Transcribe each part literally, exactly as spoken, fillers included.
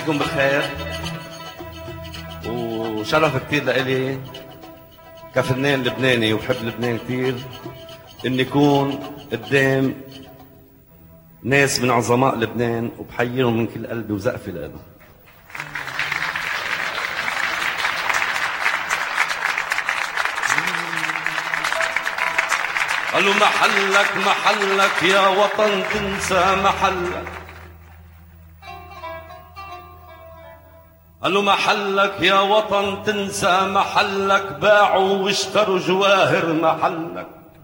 مساكم بالخير، وشرف كتير لإلي كفنان لبناني وحب لبنان كتير إني يكون قدام ناس من عظماء لبنان، وبحييهم من كل قلبي وزقفي لهم. قالوا محلك محلك يا وطن تنسى محلك، قالوا محلك يا وطن تنسى محلك، باعوا واشتروا جواهر محلك.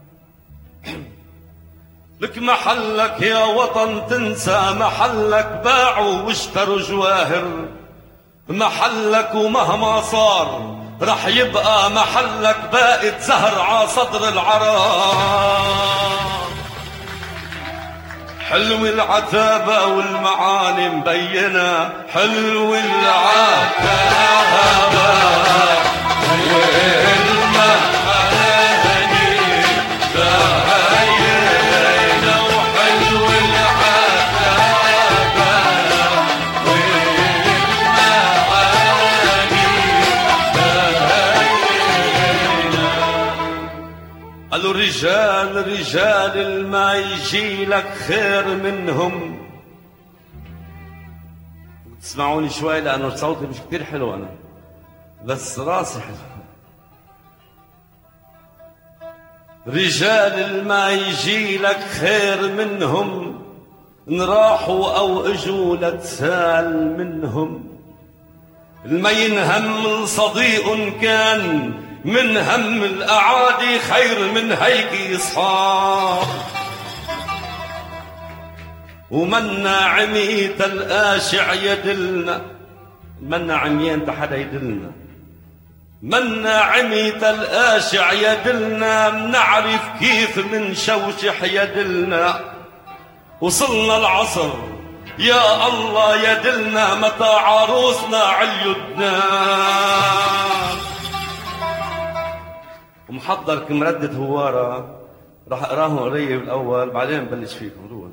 لك محلك يا وطن تنسى محلك، باعوا واشتروا جواهر محلك، ومهما صار رح يبقى محلك باقت زهر ع صدر العراق. حلو العتابة والمعاني مبينة، حلو العتابة والمعاني بينة، وحلو العتابة والمعاني بينة. قالوا رجال رجال ما يجي لك خير منهم. تسمعوني شوي لأنه صوتي مش كتير حلو أنا، بس راسي حلو. رجال ما يجي لك خير منهم، إن راحوا أو إجوا لتسال منهم. الما ينهم من صديق كان، من هم الأعادي خير من هيك صحاب. ومنا عميت الآشع يدلنا، منا عميان تحدا يدلنا، منا عميت الآشع يدلنا، منعرف كيف من شوشح يدلنا. وصلنا العصر يا الله يدلنا، متى عروسنا عيدنا. ومحضر كم ردة هوارة راح اقراهم قريب الاول بعدين نبلش فيكم. روح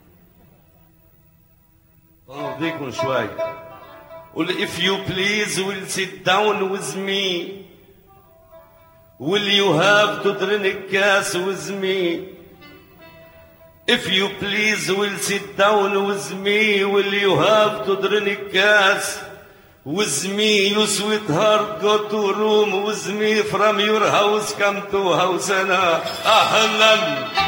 ارضيكم شوي. قول if you please will sit down with me, will you have to drink gas with me. If you please will sit down with me, will you have to drink gas with me. You sweetheart go to room with me, from your house come to house. أنا أهلا